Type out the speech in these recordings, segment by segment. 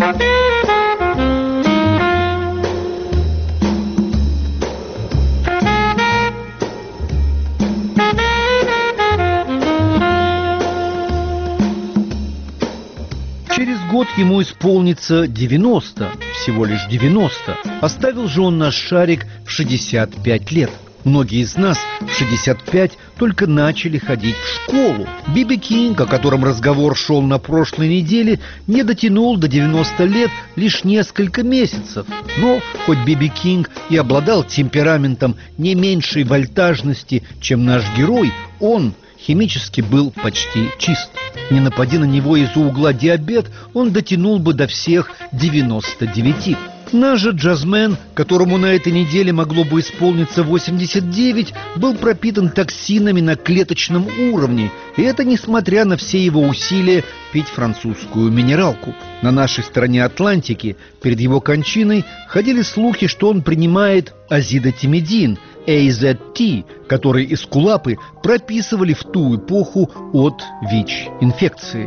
Через год ему исполнится 90, всего лишь 90. Оставил же он наш шарик в 65 лет. Многие из нас в 65 только начали ходить в школу. Би-Би Кинг, о котором разговор шел на прошлой неделе, не дотянул до 90 лет лишь несколько месяцев. Но хоть Би-Би Кинг и обладал темпераментом не меньшей вольтажности, чем наш герой, он химически был почти чист. Не напади на него из-за угла диабет, он дотянул бы до всех 99. Наш же джазмен, которому на этой неделе могло бы исполниться 89, был пропитан токсинами на клеточном уровне, и это несмотря на все его усилия пить французскую минералку. На нашей стороне Атлантики перед его кончиной ходили слухи, что он принимает азидотимидин, AZT, который эскулапы прописывали в ту эпоху от ВИЧ-инфекции.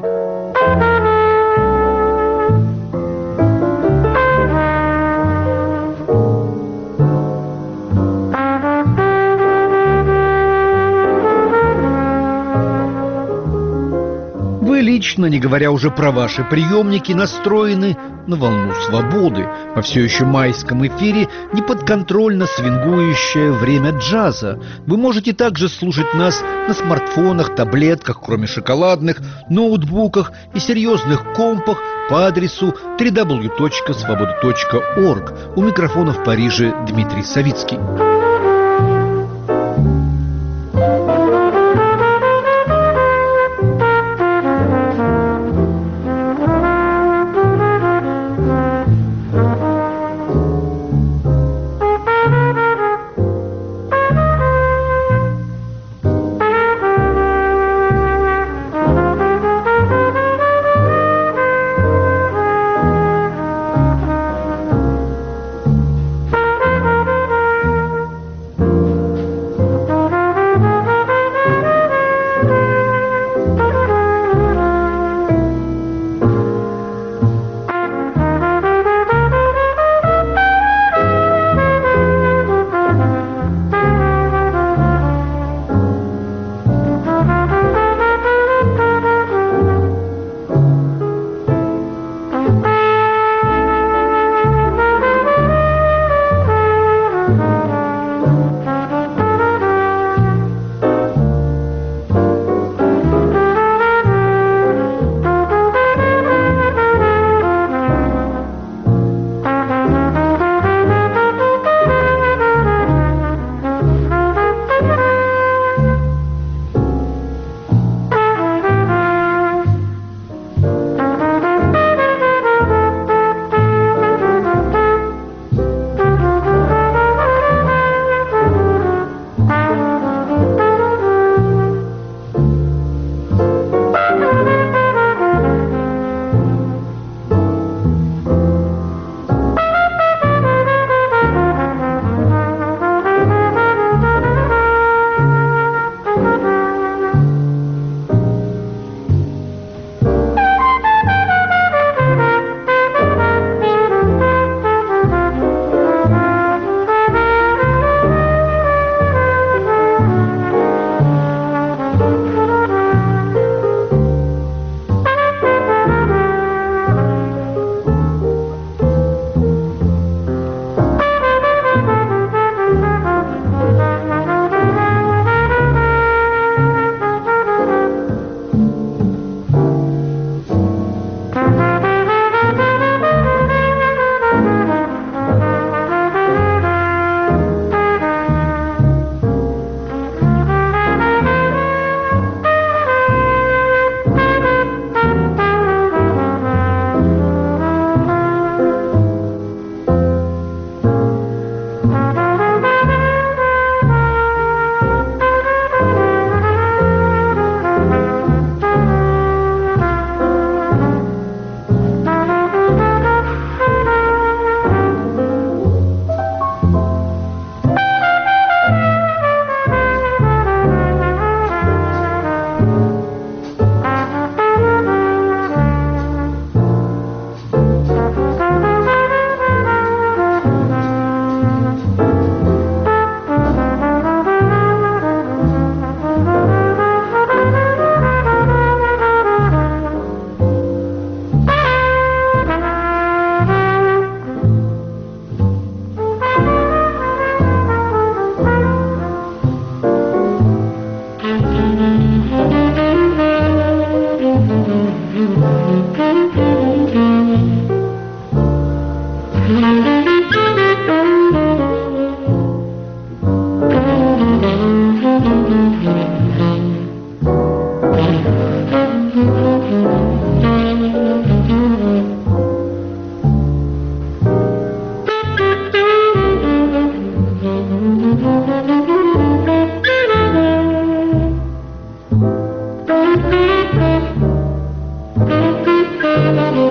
Вы лично, не говоря уже про ваши приемники, настроены на волну свободы. Во все еще майском эфире неподконтрольно свингующее время джаза. Вы можете также слушать нас на смартфонах, таблетках, кроме шоколадных, ноутбуках и серьезных компах по адресу www.svoboda.org. У микрофона в Париже Дмитрий Савицкий.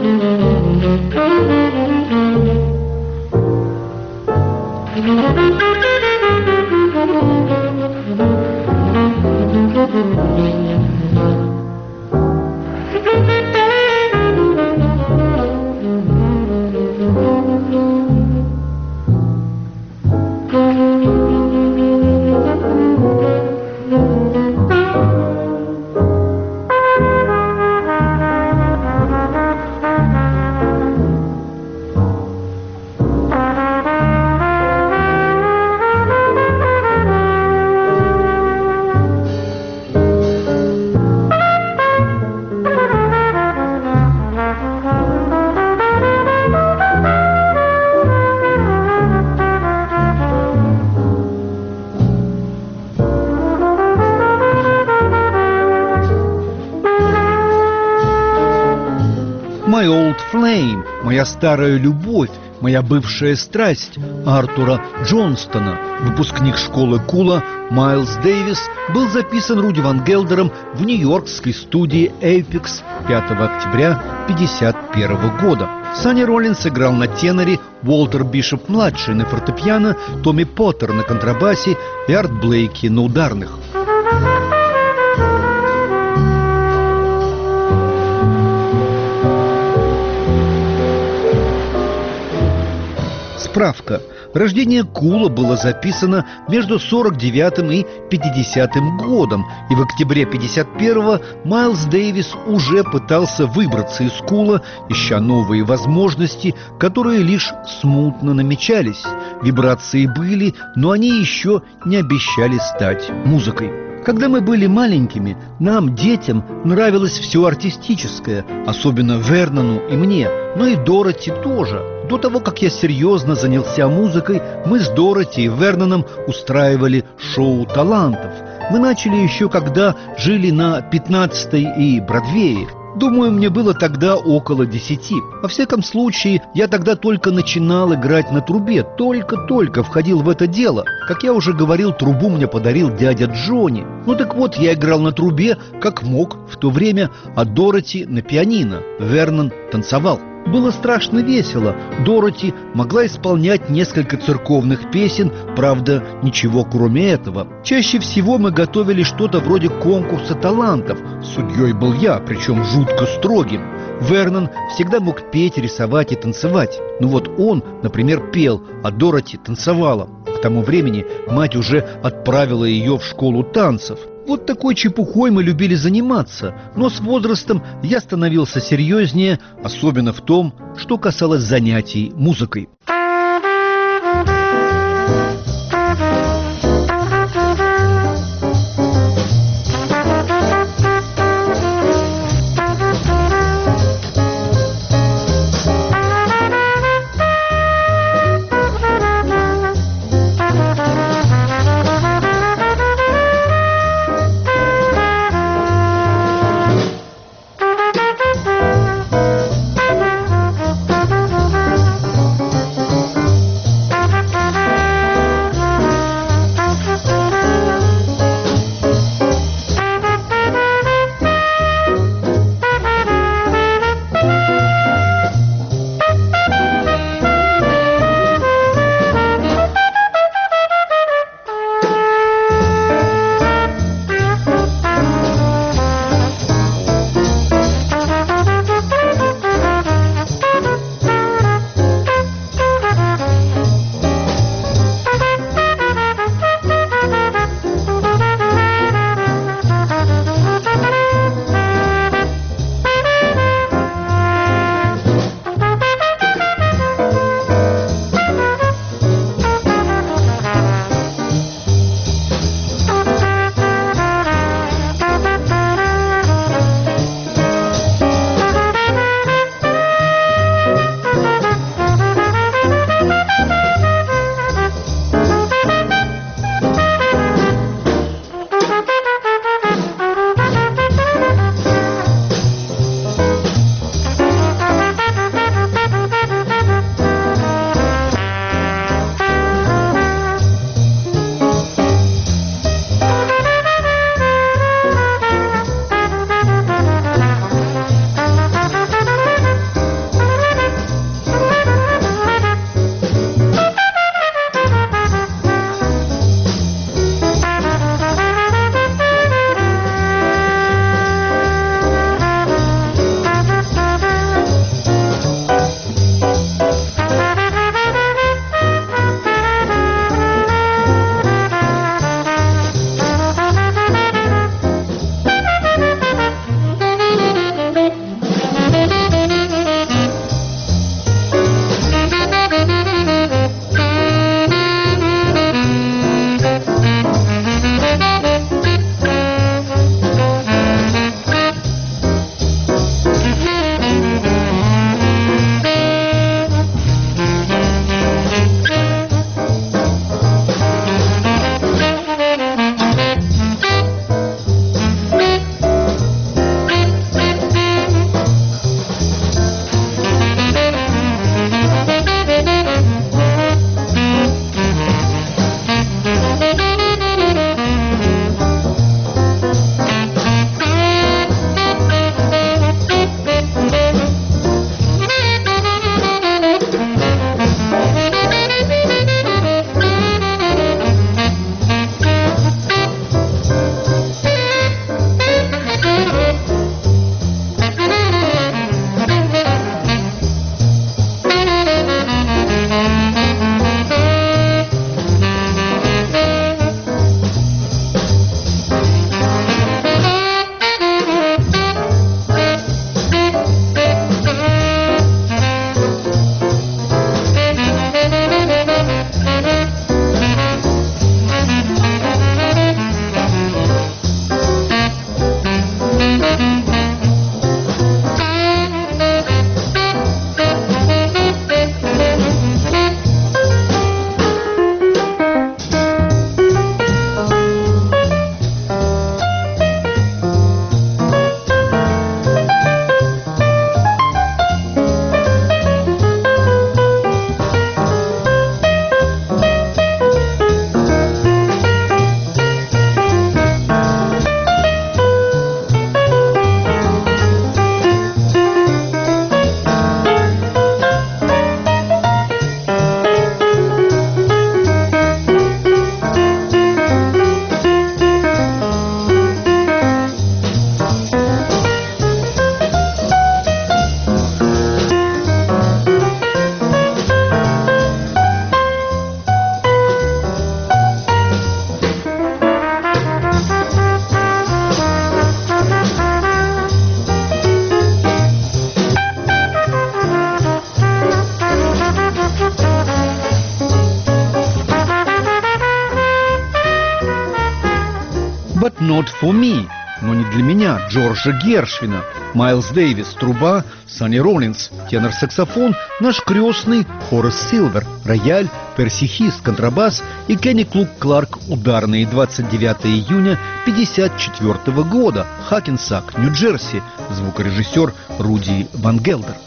«My Old Flame», «Моя старая любовь», «Моя бывшая страсть» Артура Джонстона, выпускник школы Кула, Майлз Дэвис, был записан Руди Ван Гелдером в нью-йоркской студии Apex 5 октября 1951 года. Санни Роллинс играл на теноре, Уолтер Бишоп-младший на фортепиано, Томми Поттер на контрабасе и Арт Блейки на ударных. Справка. Рождение Кула было записано между 49-м и 50-м годом, и в октябре 51-го Майлз Дэвис уже пытался выбраться из Кула, ища новые возможности, которые лишь смутно намечались. Вибрации были, но они еще не обещали стать музыкой. Когда мы были маленькими, нам, детям, нравилось все артистическое, особенно Вернону и мне, но и Дороти тоже. До того, как я серьезно занялся музыкой, мы с Дороти и Верноном устраивали шоу талантов. Мы начали еще когда жили на 15-й и Бродвее. Думаю, мне было тогда около 10. Во всяком случае, я тогда только начинал играть на трубе, только-только входил в это дело. Как я уже говорил, трубу мне подарил дядя Джонни. Ну так вот, я играл на трубе, как мог в то время, а Дороти на пианино. Вернон танцевал. Было страшно весело. Дороти могла исполнять несколько церковных песен, правда, ничего кроме этого. Чаще всего мы готовили что-то вроде конкурса талантов. Судьей был я, причем жутко строгим. Вернон всегда мог петь, рисовать и танцевать. Ну вот он, например, пел, а Дороти танцевала. К тому времени мать уже отправила ее в школу танцев. Вот такой чепухой мы любили заниматься, но с возрастом я становился серьезнее, особенно в том, что касалось занятий музыкой. Not For Me, но не для меня, Джорджа Гершвина. Майлз Дэвис – труба, Сонни Роллинс – тенор-саксофон, наш крестный Хорас Силвер, рояль, Перси Хист, контрабас и Кенни Клук Кларк – ударные. 29 июня 1954 года, Хакенсак, Нью-Джерси, звукорежиссер Руди Ван Гелдер.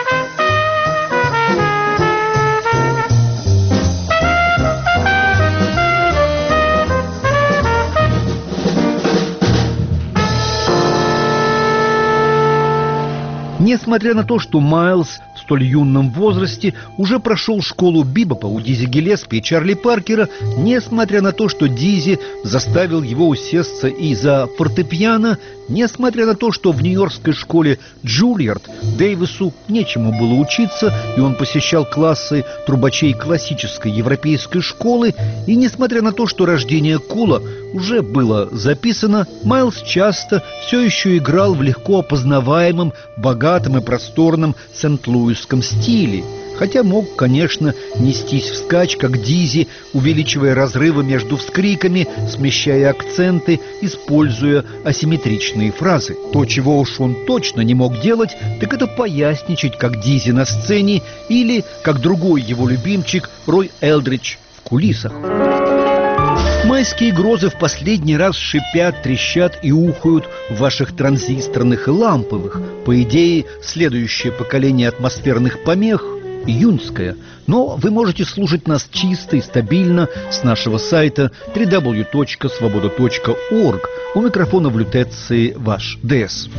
Несмотря на то, что Майлз в столь юном возрасте уже прошел школу бибопа у Дизи Гиллеспи и Чарли Паркера, несмотря на то, что Дизи заставил его усесться и за фортепиано, несмотря на то, что в нью-йоркской школе Джульярд Дэвису нечему было учиться, и он посещал классы трубачей классической европейской школы, и несмотря на то, что рождение Кула уже было записано, Майлз часто все еще играл в легко опознаваемом, богатом и просторном сент-луисском стиле, хотя мог, конечно, нестись вскачь, как Дизи, увеличивая разрывы между вскриками, смещая акценты, используя асимметричные фразы. То, чего уж он точно не мог делать, так это поясничать, как Дизи на сцене, или, как другой его любимчик, Рой Элдридж в кулисах. Майские грозы в последний раз шипят, трещат и ухают в ваших транзисторных и ламповых. По идее, следующее поколение атмосферных помех – июньское. Но вы можете слушать нас чисто и стабильно с нашего сайта www.svoboda.org. У микрофона в лютеции ваш ДС.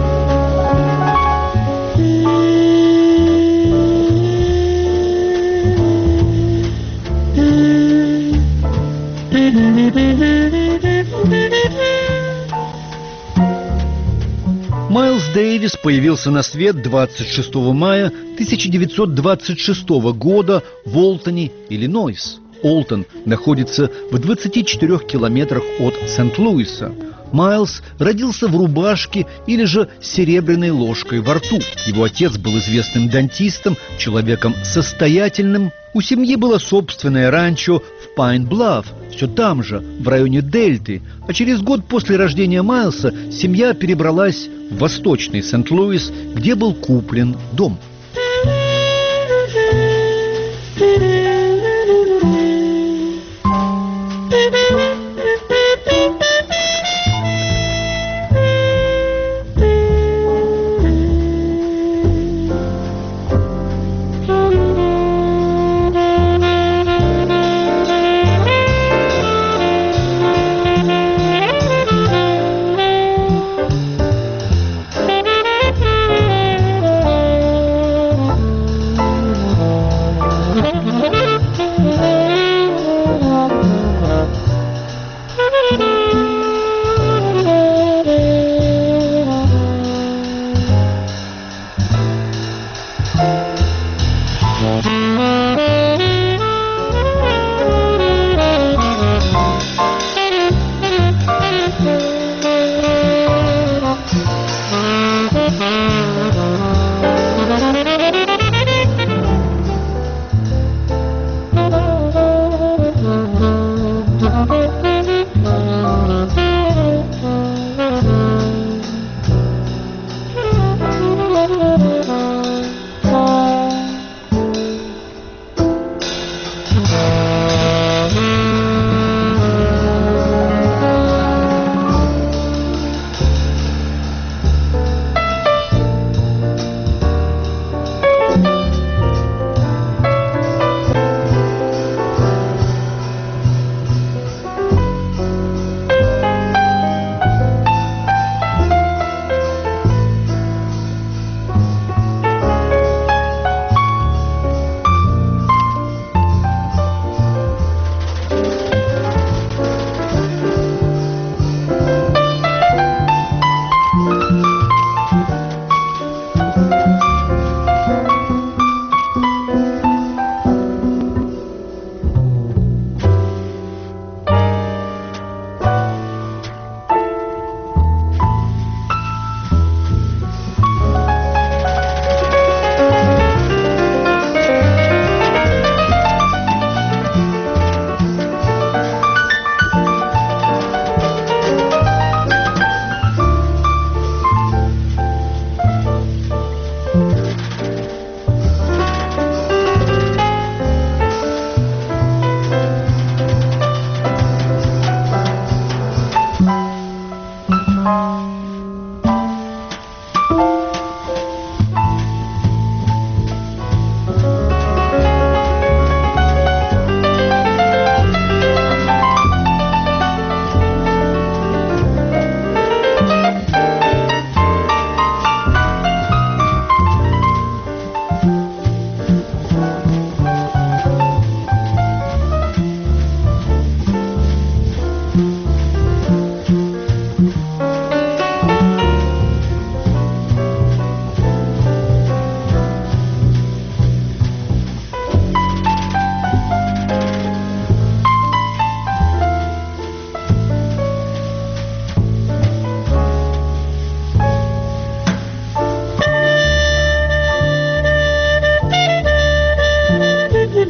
Майлз Дэвис появился на свет 26 мая 1926 года в Олтоне, Иллинойс. Олтон находится в 24 километрах от Сент-Луиса. Майлз родился в рубашке или же с серебряной ложкой во рту. Его отец был известным дантистом, человеком состоятельным. У семьи было собственное ранчо в Пайн-Блафф, все там же, в районе Дельты. А через год после рождения Майлса семья перебралась в восточный Сент-Луис, где был куплен дом.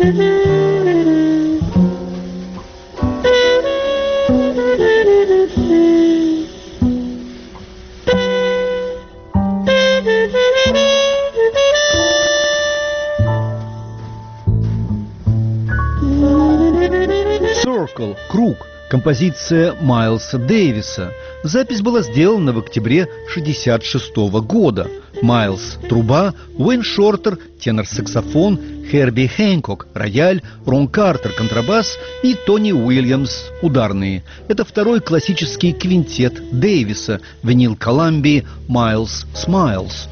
Circle, круг, композиция Майлса Дэвиса. Запись была сделана в октябре 1966 года. Майлз – труба, Уэйн Шортер – тенор-саксофон, Херби Хэнкок – рояль, Рон Картер – контрабас и Тони Уильямс – ударные. Это второй классический квинтет Дэвиса, винил Коламбии «Майлз Смайлз».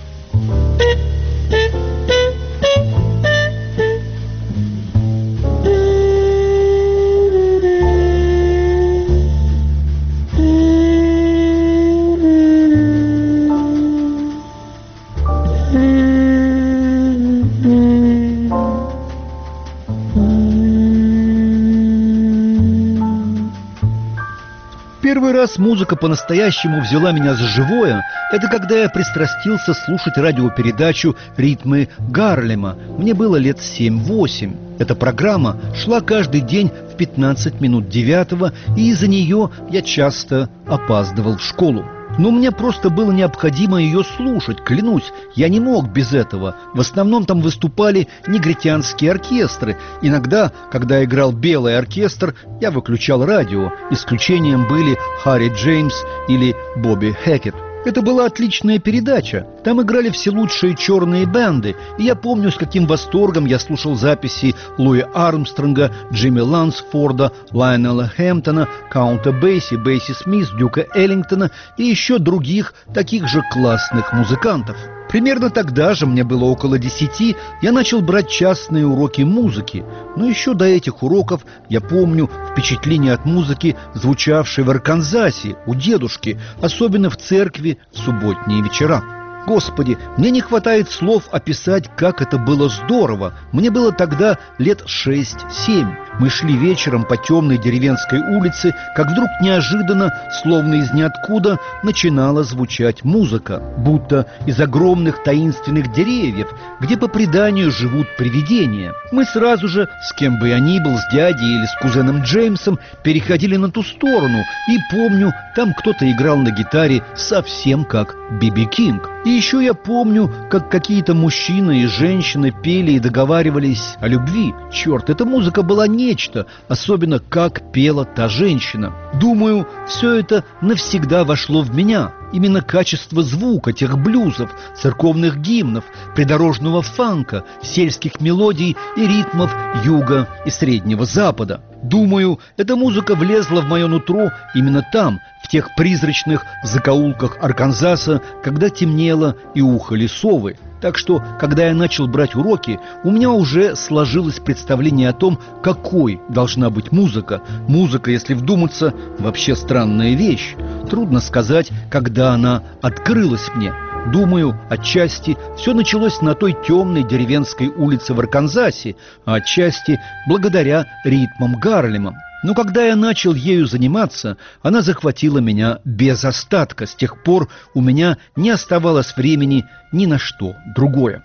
Первый раз музыка по-настоящему взяла меня за живое. Это когда я пристрастился слушать радиопередачу «Ритмы Гарлема». Мне было лет 7-8. Эта программа шла каждый день в 15 минут 9, и из-за нее я часто опаздывал в школу. Но мне просто было необходимо ее слушать, клянусь, я не мог без этого. В основном там выступали негритянские оркестры. Иногда, когда играл белый оркестр, я выключал радио. Исключением были Харри Джеймс или Бобби Хэкет. Это была отличная передача. Там играли все лучшие черные бенды. И я помню, с каким восторгом я слушал записи Луи Армстронга, Джимми Лансфорда, Лайонела Хэмптона, Каунта Бейси, Бейси Смит, Дюка Эллингтона и еще других таких же классных музыкантов. Примерно тогда же, мне было около 10, я начал брать частные уроки музыки. Но еще до этих уроков я помню впечатление от музыки, звучавшей в Арканзасе у дедушки, особенно в церкви в субботние вечера. Господи, мне не хватает слов описать, как это было здорово. Мне было тогда лет 6-7. Мы шли вечером по темной деревенской улице, как вдруг неожиданно, словно из ниоткуда, начинала звучать музыка, будто из огромных таинственных деревьев, где по преданию живут привидения. Мы сразу же, с кем бы я ни был, с дядей или с кузеном Джеймсом, переходили на ту сторону, и помню, там кто-то играл на гитаре совсем как Би-Би Кинг. И еще я помню, как какие-то мужчины и женщины пели и договаривались о любви. Черт, эта музыка была нечто, особенно как пела та женщина. Думаю, все это навсегда вошло в меня. Именно качество звука тех блюзов, церковных гимнов, придорожного фанка, сельских мелодий и ритмов Юга и Среднего Запада. Думаю, эта музыка влезла в мое нутро именно там, в тех призрачных закоулках Арканзаса, когда темнело и ухали совы. Так что, когда я начал брать уроки, у меня уже сложилось представление о том, какой должна быть музыка. Музыка, если вдуматься, вообще странная вещь. Трудно сказать, когда она открылась мне. Думаю, отчасти все началось на той темной деревенской улице в Арканзасе, а отчасти благодаря ритмам Гарлема. Но когда я начал ею заниматься, она захватила меня без остатка. С тех пор у меня не оставалось времени ни на что другое.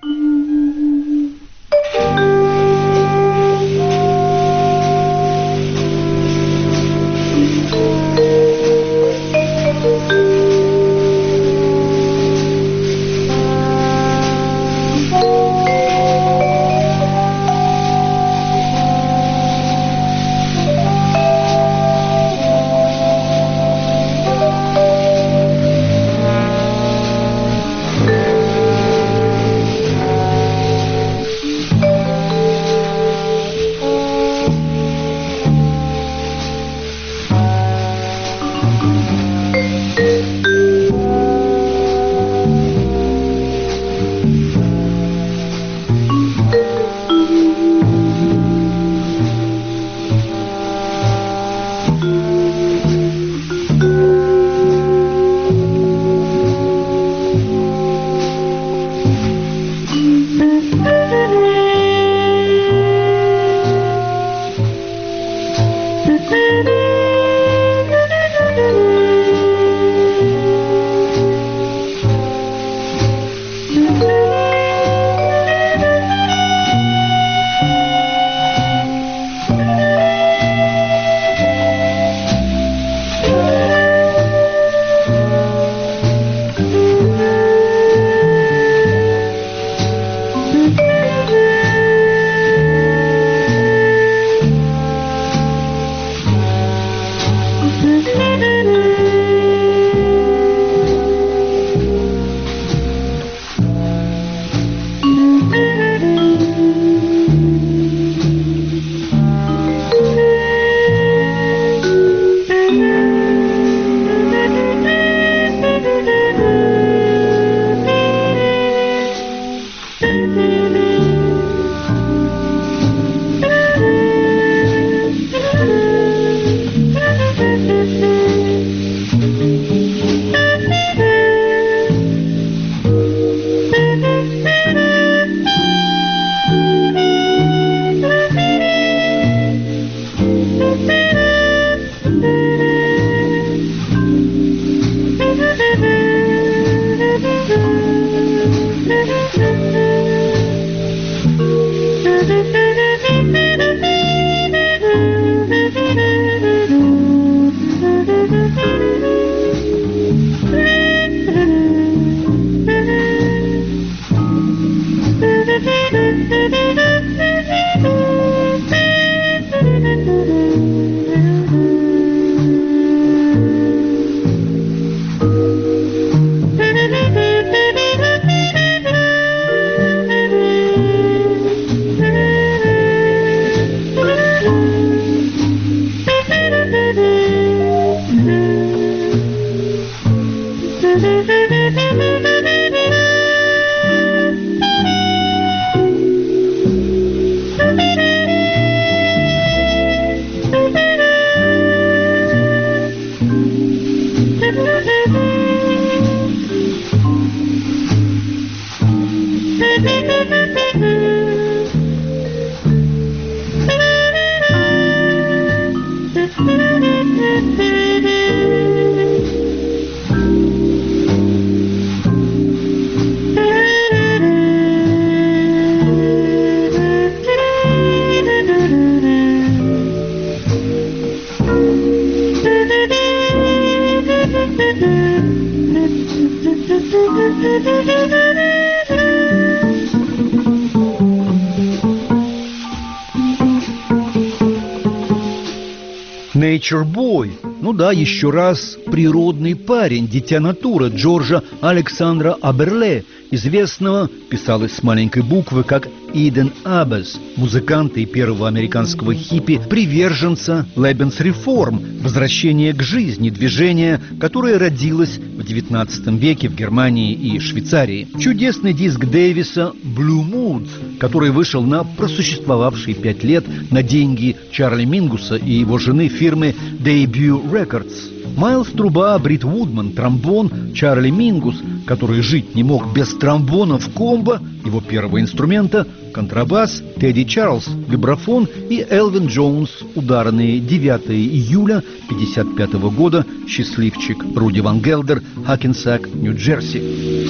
Nature Boy. Ну да, еще раз, природный парень, дитя натуры Джорджа Александра Аберле, известного, писалось с маленькой буквы, как Иден Аббес, музыканта и первого американского хиппи, приверженца Lebensreform, возвращения к жизни, движения, которое родилось в XIX веке в Германии и Швейцарии. Чудесный диск Дэвиса «Blue Moods», который вышел на просуществовавшие 5 лет на деньги Чарли Мингуса и его жены фирмы Debut Records. Майлз Труба, Брит Вудман, тромбон, Чарли Мингус, который жить не мог без тромбона в комбо, его первого инструмента, контрабас, Тедди Чарльз, вибрафон и Элвин Джонс, ударные 9 июля 1955 года, счастливчик Руди Ван Гелдер, Хакенсак, Нью-Джерси.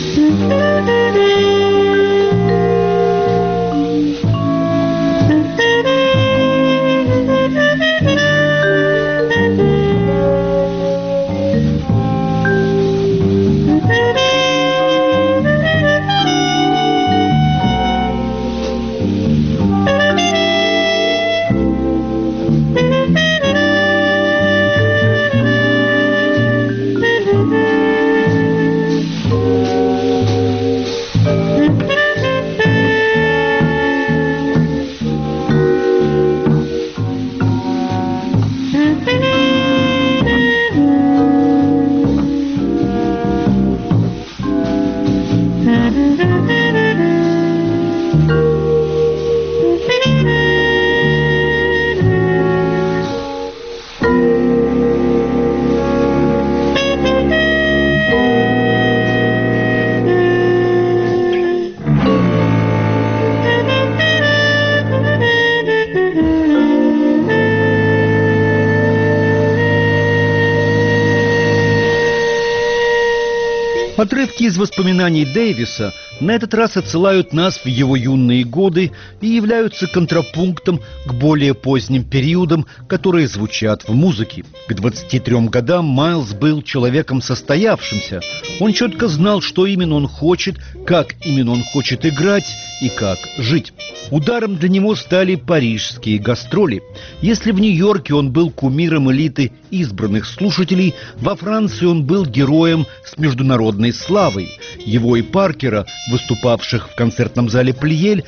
Отрывки из воспоминаний Дэвиса на этот раз отсылают нас в его юные годы и являются контрапунктом к более поздним периодам, которые звучат в музыке. К 23 годам Майлз был человеком состоявшимся. Он четко знал, что именно он хочет, как именно он хочет играть и как жить. Ударом для него стали парижские гастроли. Если в Нью-Йорке он был кумиром элиты избранных слушателей, во Франции он был героем с международной славой. Его и Паркера, выступавших в концертном зале «Плиель»,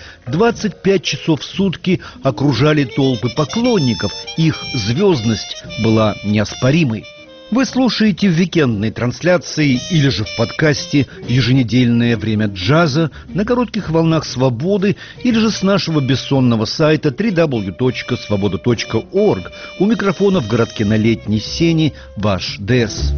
25 часов в сутки окружали толпы поклонников. Их звездность была неоспоримой. Вы слушаете в уикендной трансляции или же в подкасте «Еженедельное время джаза» на коротких волнах «Свободы» или же с нашего бессонного сайта www.svoboda.org. У микрофона в городке на Летней Сене ваш Дэс.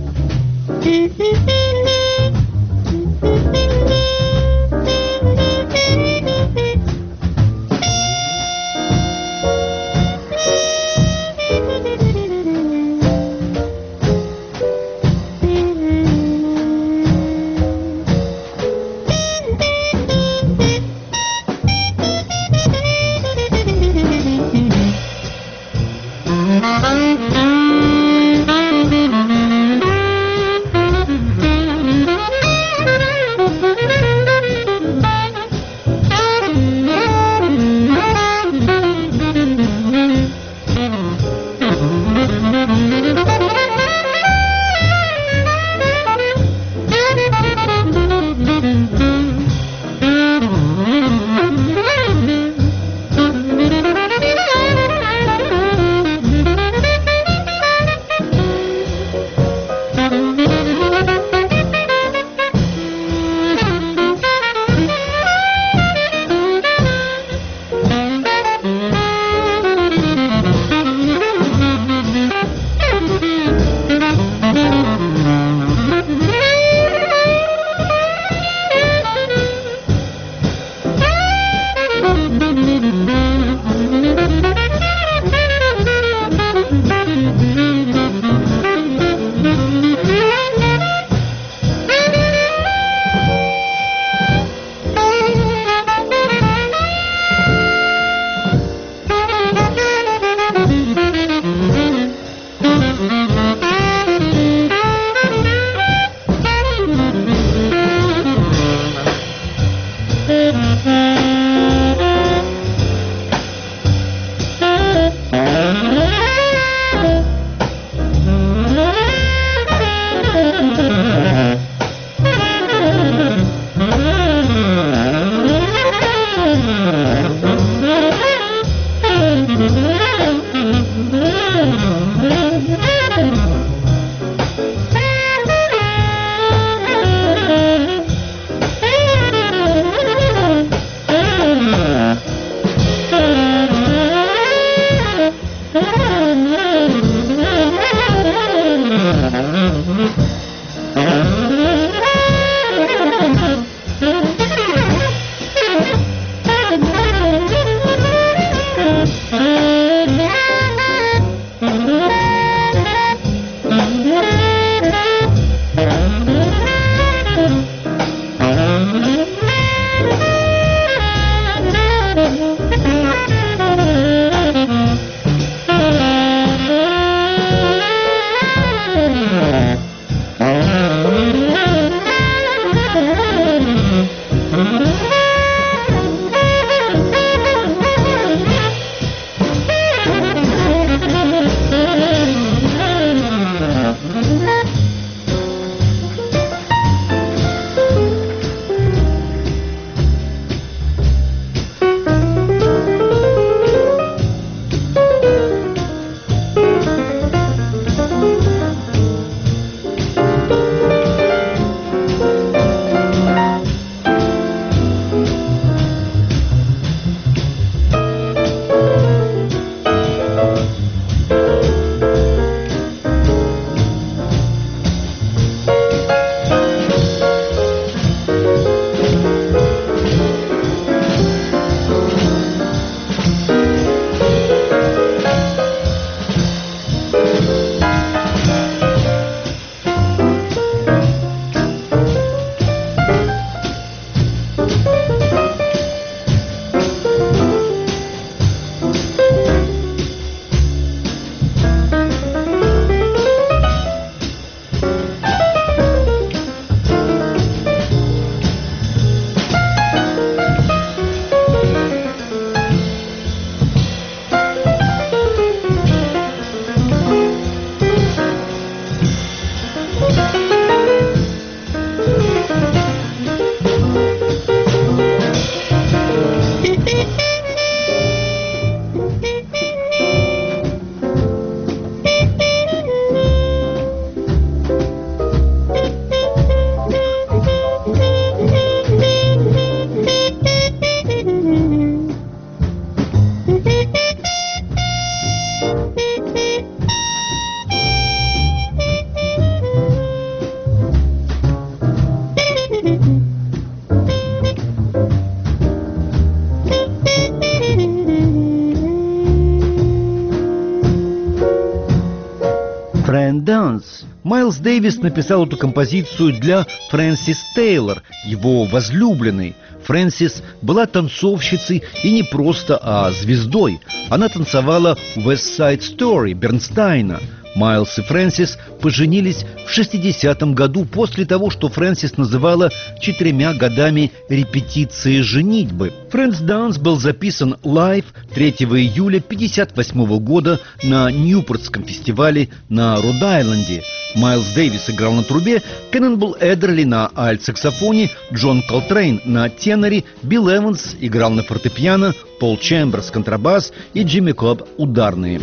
Майлз Дэвис написал эту композицию для Фрэнсис Тейлор, его возлюбленной. Фрэнсис была танцовщицей и не просто, а звездой. Она танцевала West Side Story Бернстайна. Майлз и Фрэнсис поженились в 60-м году после того, что Фрэнсис называла 4 годами репетиции женитьбы. «Friends Dance» был записан лайв 3 июля 1958 года на Ньюпортском фестивале на Род-Айленде. Майлз Дэвис играл на трубе, Кэннонболл Эддерли на альт-саксофоне, Джон Колтрейн на теноре, Билл Эванс играл на фортепиано, Пол Чемберс контрабас и Джимми Кобб ударные.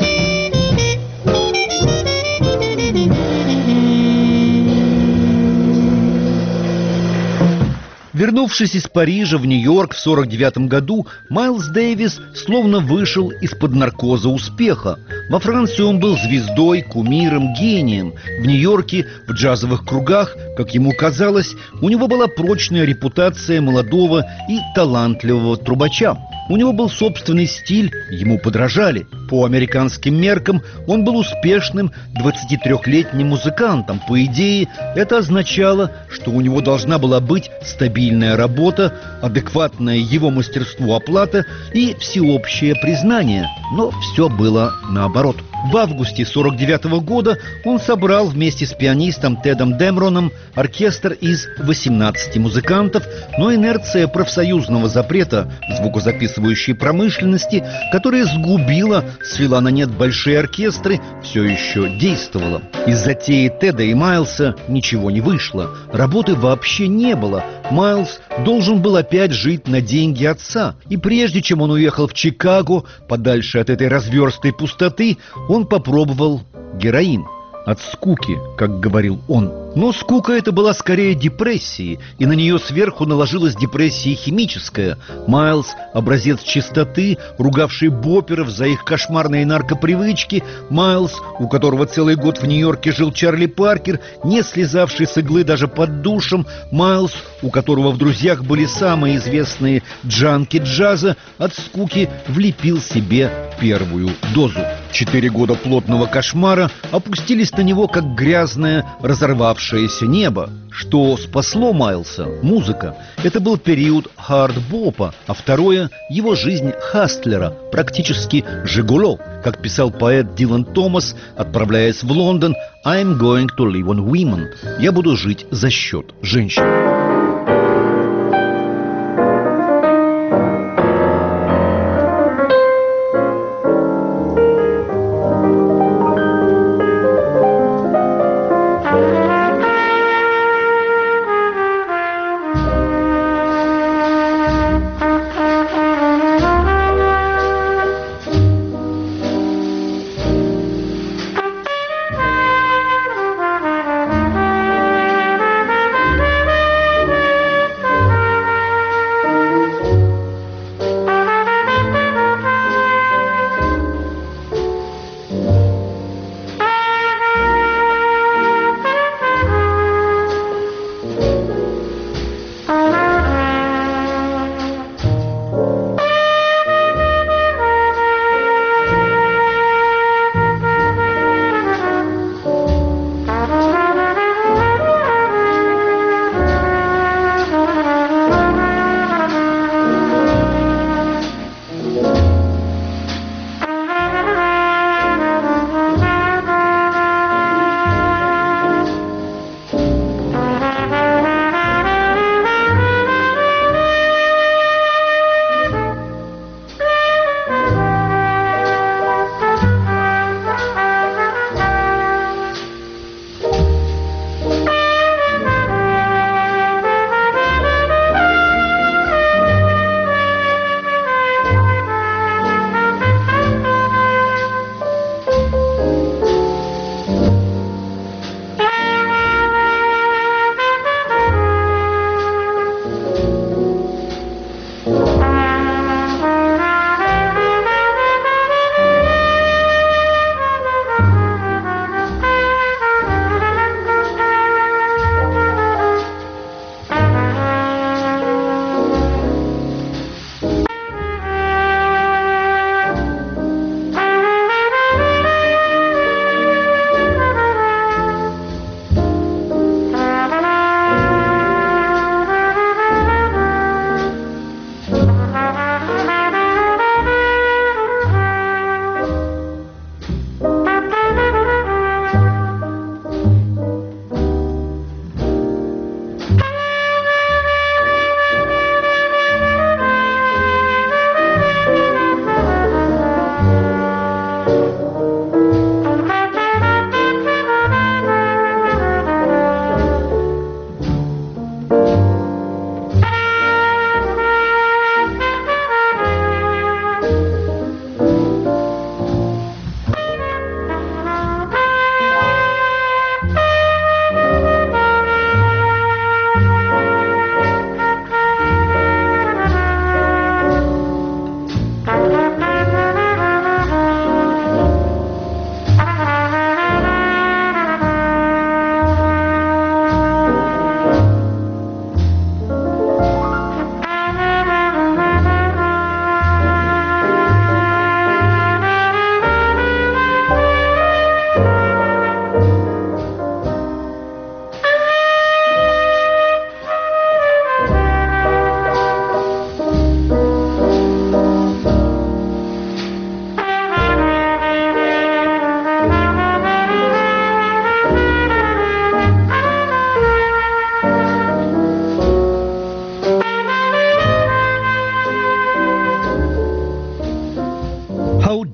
Вернувшись из Парижа в Нью-Йорк в 1949 году, Майлз Дэвис словно вышел из-под наркоза успеха. Во Франции он был звездой, кумиром, гением. В Нью-Йорке, в джазовых кругах, как ему казалось, у него была прочная репутация молодого и талантливого трубача. У него был собственный стиль, ему подражали. По американским меркам он был успешным 23-летним музыкантом. По идее, это означало, что у него должна была быть стабильная работа, адекватная его мастерству оплата и всеобщее признание. Но все было наоборот. В августе 1949 года он собрал вместе с пианистом Тедом Демроном оркестр из 18 музыкантов, но инерция профсоюзного запрета звукозаписывающей промышленности, которая свела на нет большие оркестры, все еще действовала. Из затеи Теда и Майлса ничего не вышло. Работы вообще не было. Майлз должен был опять жить на деньги отца. И прежде чем он уехал в Чикаго, подальше от этой разверстой пустоты, он попробовал героин. От скуки, как говорил он. Но скука эта была скорее депрессией, и на нее сверху наложилась депрессия химическая. Майлз, образец чистоты, ругавший бопперов за их кошмарные наркопривычки. Майлз, у которого целый год в Нью-Йорке жил Чарли Паркер, не слезавший с иглы даже под душем. Майлз, у которого в друзьях были самые известные джанки джаза, от скуки влепил себе первую дозу. 4 года плотного кошмара опустились на него, как грязное, разорвавшееся небо. Что спасло Майлса? Музыка. Это был период хард-бопа, а второе – его жизнь хастлера, практически жигуло. Как писал поэт Дилан Томас, отправляясь в Лондон, «I'm going to live on women». «Я буду жить за счет женщин».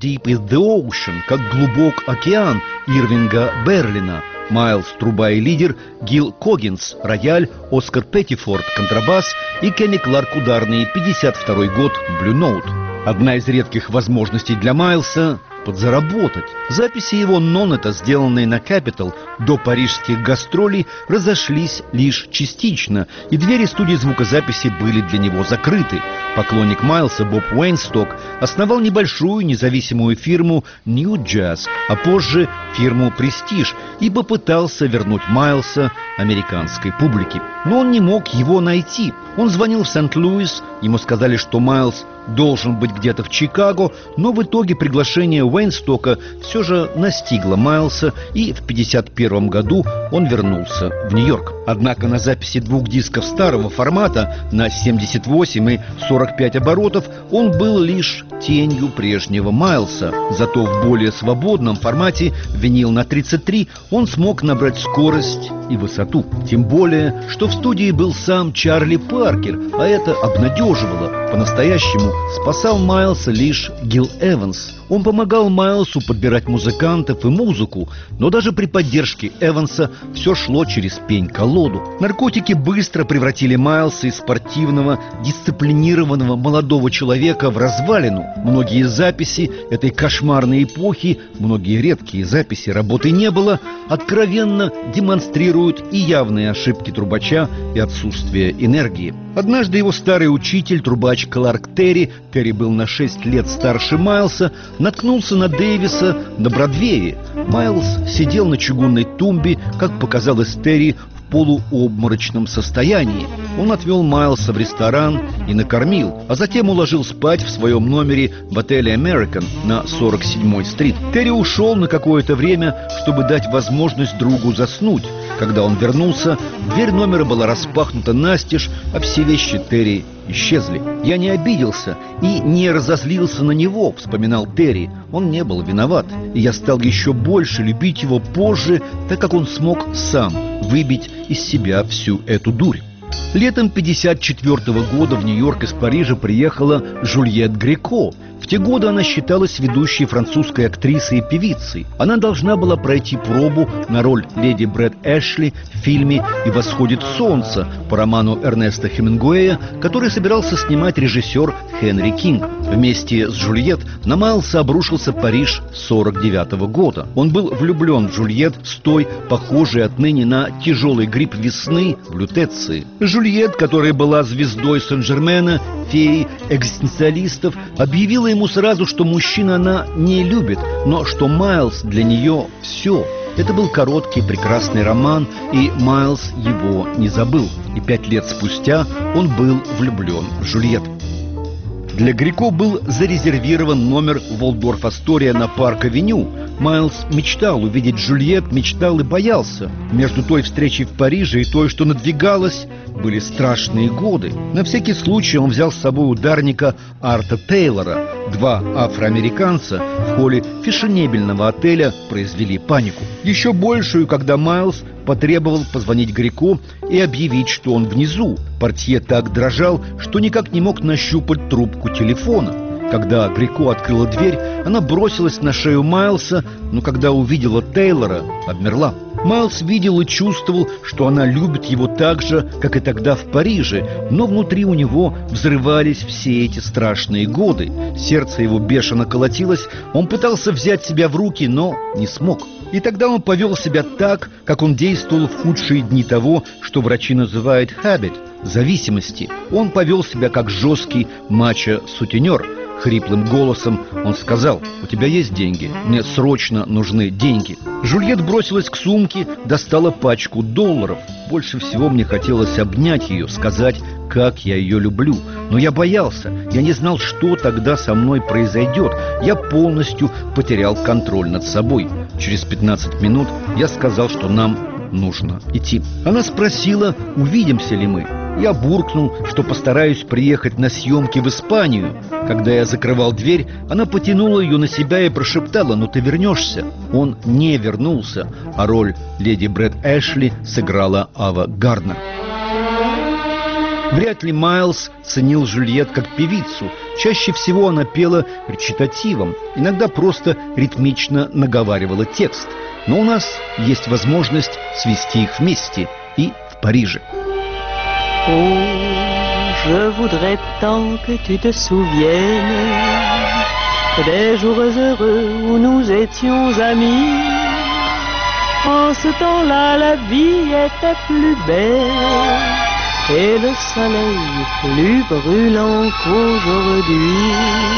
deep is the ocean», как глубок океан Ирвинга Берлина. Майлз – труба и лидер, Гил Коггинс – рояль, Оскар Петтифорд – контрабас и Кенни Кларк – ударные, 52-й год, Blue Note. Одна из редких возможностей для Майлса – подзаработать. Записи его нонета, сделанные на Capitol до парижских гастролей, разошлись лишь частично, и двери студии звукозаписи были для него закрыты. Поклонник Майлса Боб Уэйнсток основал небольшую независимую фирму New Jazz, а позже фирму Prestige, и попытался вернуть Майлса американской публике. Но он не мог его найти. Он звонил в Сент-Луис, ему сказали, что Майлз должен быть где-то в Чикаго, но в итоге приглашение Уэйнстока все же настигло Майлса, и в 1951 году он вернулся в Нью-Йорк. Однако на записи 2 дисков старого формата на 78 и 45 оборотов он был лишь тенью прежнего Майлса. Зато в более свободном формате, винил на 33, он смог набрать скорость и высоту. Тем более, что в студии был сам Чарли Паркер, а это обнадеживало. По-настоящему спасал Майлса лишь Гил Эванс. Он помогал Майлсу подбирать музыкантов и музыку, но даже при поддержке Эванса все шло через пень-колоду. Наркотики быстро превратили Майлса из спортивного, дисциплинированного молодого человека в развалину. Многие записи этой кошмарной эпохи, многие редкие записи, работы не было, откровенно демонстрируют и явные ошибки трубача, и отсутствие энергии. Однажды его старый учитель, трубач Кларк Терри был на 6 лет старше Майлса, наткнулся на Дэвиса на Бродвее. Майлз сидел на чугунной тумбе, как показалось Терри, в полуобморочном состоянии. Он отвел Майлса в ресторан и накормил, а затем уложил спать в своем номере в отеле American на 47-й стрит. Терри ушел на какое-то время, чтобы дать возможность другу заснуть. Когда он вернулся, дверь номера была распахнута настежь, а все вещи Терри исчезли. «Я не обиделся и не разозлился на него», — вспоминал Терри. «Он не был виноват, и я стал еще больше любить его позже, так как он смог сам выбить из себя всю эту дурь». Летом 1954 года в Нью-Йорк из Парижа приехала Жюльет Греко. В те годы она считалась ведущей французской актрисой и певицей. Она должна была пройти пробу на роль леди Брэд Эшли в фильме «И восходит солнце» по роману Эрнеста Хемингуэя, который собирался снимать режиссер Хенри Кинг. Вместе с Жюльет на Майлса обрушился Париж 1949 года. Он был влюблен в Жюльет с той, похожей отныне на тяжелый грипп весны, в Лютеции. Жюльет, которая была звездой Сен-Жермена, феей экзистенциалистов, объявила ему сразу, что мужчина она не любит, но что Майлз для нее все. Это был короткий прекрасный роман, и Майлз его не забыл. И 5 лет спустя он был влюблен в Жюльет. Для Греко был зарезервирован номер Волдорф-Астория на Парк-авеню. Майлз мечтал увидеть Жюльет, мечтал и боялся. Между той встречей в Париже и той, что надвигалась, были страшные годы. На всякий случай он взял с собой ударника Арта Тейлора. 2 афроамериканца в холле фешенебельного отеля произвели панику. Еще большую, когда Майлз потребовал позвонить Греко и объявить, что он внизу. Портье так дрожал, что никак не мог нащупать трубку телефона. Когда Греко открыла дверь, она бросилась на шею Майлса, но когда увидела Тейлора, обмерла. Майлз видел и чувствовал, что она любит его так же, как и тогда в Париже, но внутри у него взрывались все эти страшные годы. Сердце его бешено колотилось, он пытался взять себя в руки, но не смог. И тогда он повел себя так, как он действовал в худшие дни того, что врачи называют habit – зависимости. Он повел себя как жесткий мачо-сутенер. Хриплым голосом он сказал: «У тебя есть деньги? Мне срочно нужны деньги». Жюльет бросилась к сумке, достала пачку $. Больше всего мне хотелось обнять ее, сказать, как я ее люблю. Но я боялся, я не знал, что тогда со мной произойдет. Я полностью потерял контроль над собой. Через 15 минут я сказал, что нам нужно идти. Она спросила, увидимся ли мы. Я буркнул, что постараюсь приехать на съемки в Испанию. Когда я закрывал дверь, она потянула ее на себя и прошептала: «Ну ты вернешься». Он не вернулся, а роль леди Брэд Эшли сыграла Ава Гарднер. Вряд ли Майлз ценил Жюльет как певицу. Чаще всего она пела речитативом, иногда просто ритмично наговаривала текст. Но у нас есть возможность свести их вместе и в Париже. Oh, je voudrais tant que tu te souviennes des jours heureux où nous étions amis. En ce temps-là, la vie était plus belle et le soleil plus brûlant qu'aujourd'hui.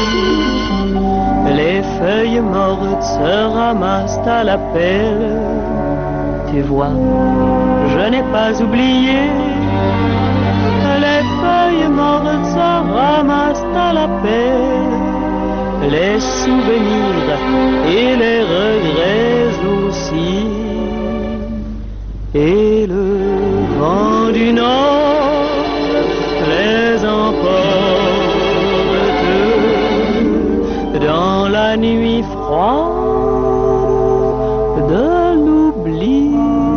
Les feuilles mortes se ramassent à la pelle. Tu vois, je n'ai pas oublié. Les feuilles mortes se ramassent à la pelle. Les souvenirs et les regrets aussi. Et le vent du nord les emporte dans la nuit froide de l'oubli.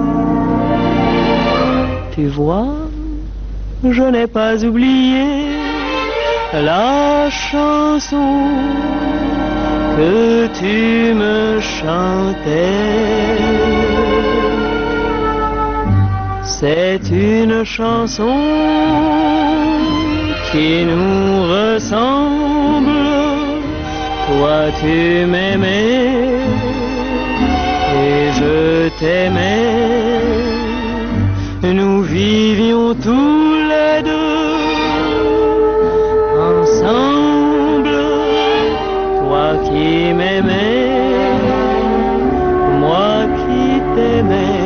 Tu vois, je n'ai pas oublié la chanson que tu me chantais. C'est une chanson qui nous ressemble. Toi tu m'aimais et je t'aimais. Nous vivions tous les deux ensemble. Toi qui m'aimais, moi qui t'aimais.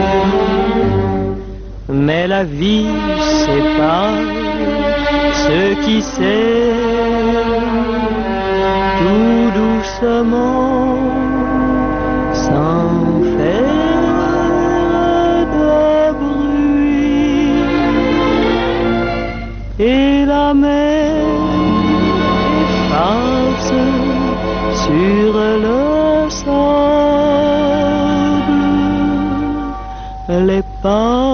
Mais la vie sépare ceux qui s'aiment tout doucement, sans faire de bruit. Et la mer efface sur le sable les pas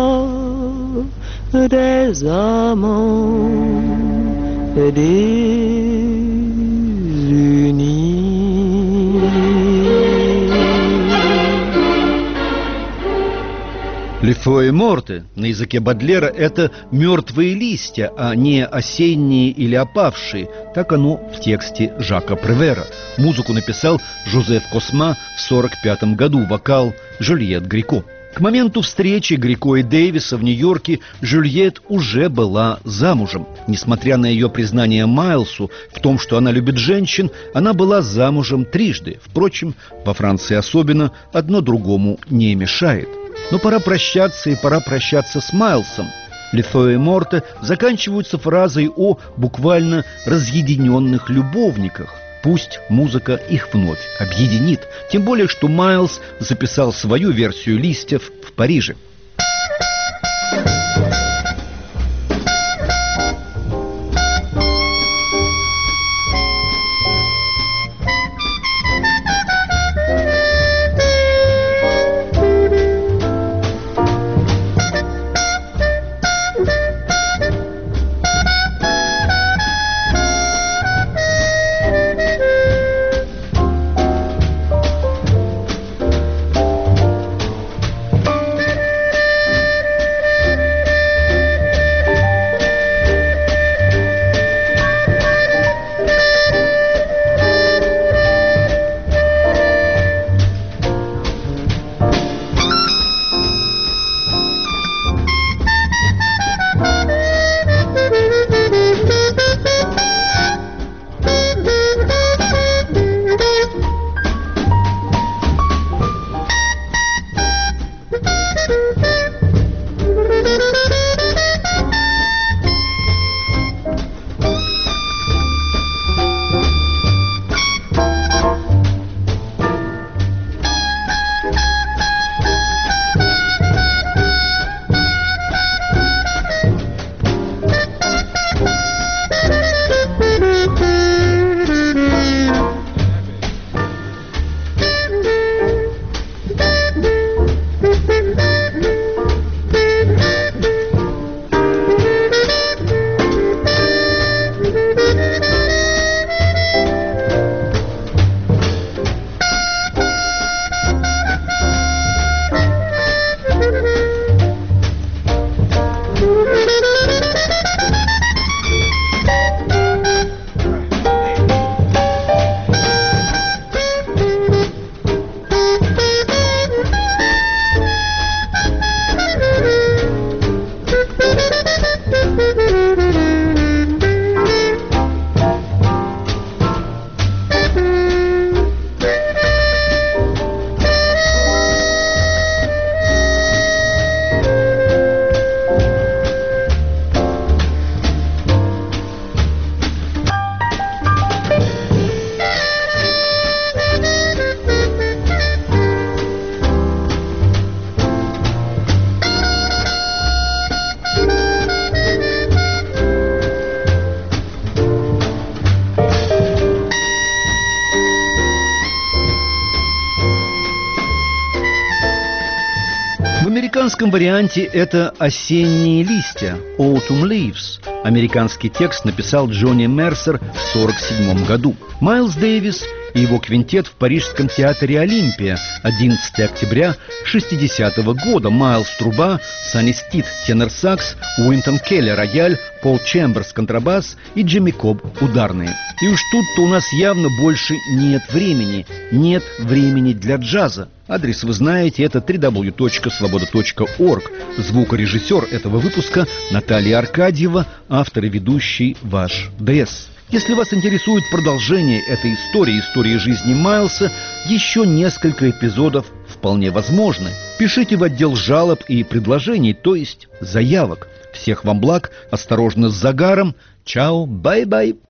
des amants désunis. «Les feuilles mortes» на языке Бодлера – это мертвые листья, а не осенние или опавшие. Так оно в тексте Жака Превера. Музыку написал Жозеф Косма в 1945 году, вокал Жюльет Грико. К моменту встречи Грико и Дэвиса в Нью-Йорке Жюльет уже была замужем. Несмотря на ее признание Майлсу в том, что она любит женщин, она была замужем трижды. Впрочем, во Франции особенно, одно другому не мешает. Но пора прощаться, и пора прощаться с Майлсом. «Les feuilles mortes» заканчиваются фразой о буквально разъединенных любовниках. Пусть музыка их вновь объединит. Тем более, что Майлз записал свою версию «Листьев» в Париже. русском варианте это «Осенние листья» «Autumn Leaves». Американский текст написал Джонни Мерсер в 1947 году. Майлз Дэвис и его квинтет в Парижском театре «Олимпия» 11 октября 1960 года. Майлз – труба, Санни Стит – тенор-сакс, Уинтон Келли – рояль, Пол Чемберс – контрабас и Джимми Кобб – ударные. И уж тут-то у нас явно больше нет времени для джаза. Адрес вы знаете, это www.svoboda.org. Звукорежиссер этого выпуска Наталья Аркадьева, автор и ведущий ваш ДС. Если вас интересует продолжение этой истории жизни Майлса, еще несколько эпизодов вполне возможны. Пишите в отдел жалоб и предложений, то есть заявок. Всех вам благ, осторожно с загаром. Чао, бай-бай.